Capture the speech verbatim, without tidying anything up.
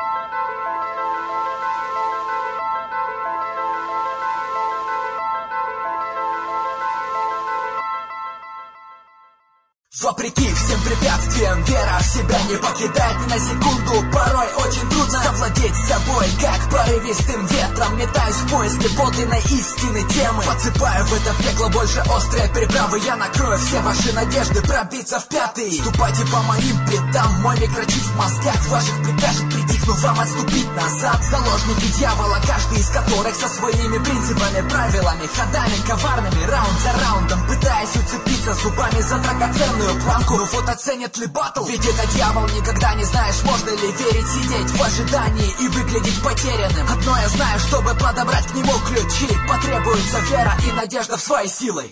Вопреки всем препятствиям, вера в себя не покидает ни на секунду. Порой очень трудно совладеть с собой, как порывистым ветром. Метаюсь в поиске подлинной истины темы. Подсыпаю в это пекло больше острые приправы. Я накрою все ваши надежды пробиться в пятый. Ступайте по моим пятам, мой микрочип в мозгах ваших прикажет, притихнув вам отступить назад. Заложники дьявола, каждый из которых со своими принципами, правилами, ходами коварными, раунд за раундом, пытаясь уцепиться зубами за драгоценную планку. Ну вот оценит ли батл? Ведь это дьявол, никогда не знаешь, можно ли верить, сидеть в ожидании и выглядеть потерянным. Одно я знаю, чтобы подобрать к нему ключи, потребуется вера и надежда в свои силы.